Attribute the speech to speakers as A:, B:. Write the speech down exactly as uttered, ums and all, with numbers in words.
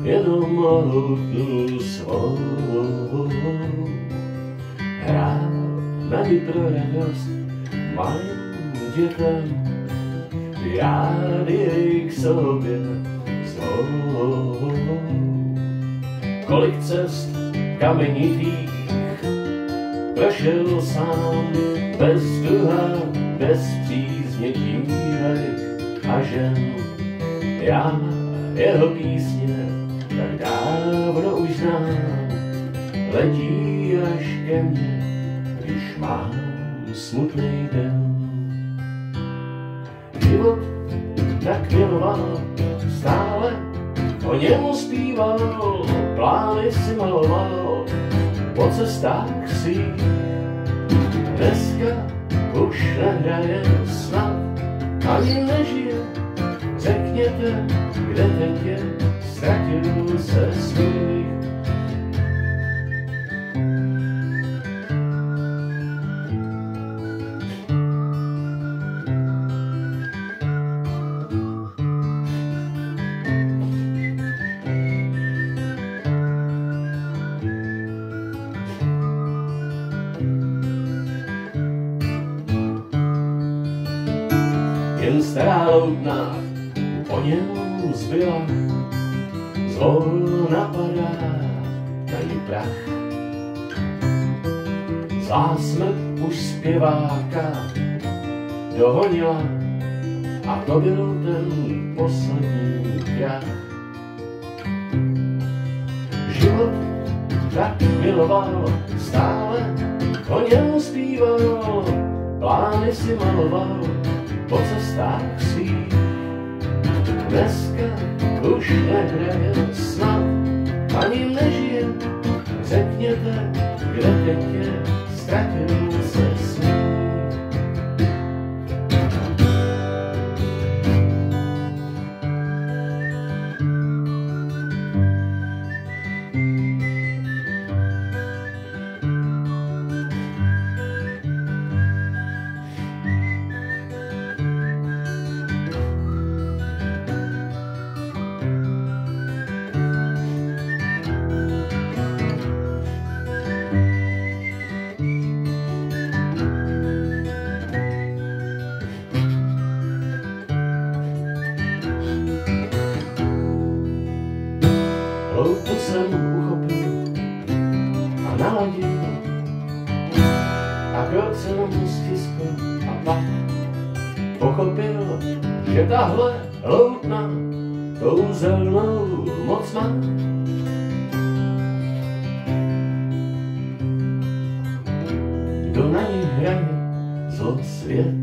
A: jenom hudnu svou. Hrát na ní pro radost malým dětem, já jej k sobě zvou. Kolik cest kamenitých prošel sám, bez duha, bez přízně dívek a žen. Já jeho písně tak dávno už znám, letí až ke mně, když mám smutný den. Život tak miloval, stále o němu zpíval, plány si maloval, po cestách svých. Dneska už nehraje snad, ani nežije, řekněte, kde teď je, ztratil se smích. Jen stará loutná po něm zbyla, zvol napadá na ní prach. Zlá smrt už zpěváka dohonila a to byl ten poslední krach. Život tak miloval, stále o něm zpíval, plány si maloval po cestách svých. Dneska už nehraje snad, ani nežije, řekněte, kde teď je, ztratil se smích. Loutu jsem uchopil a naladil, akord jsem stiskl a pak pochopil, že tahle loutna kouzelnou moc má. Kdo na ní hraje zlosvět